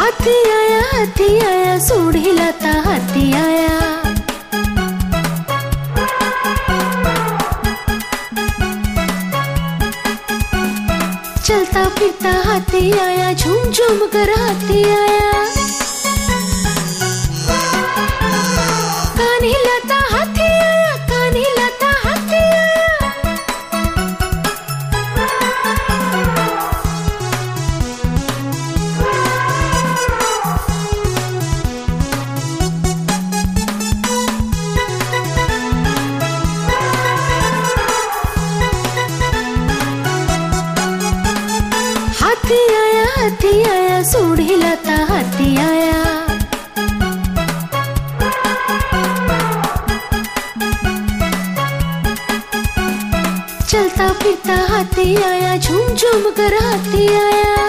हाथी आया सूढ़ हिलाता हाथी आया। चलता फिरता हाथी आया, झूम झूम कर हाथी आया। कान हिलाता हाथी आया, कान हिलाता हाथी आया। हाथी आया सूढ़ हिलाता हाथी आया। चलता फिरता हाथी आया, झूम झूम कर हाथी आया।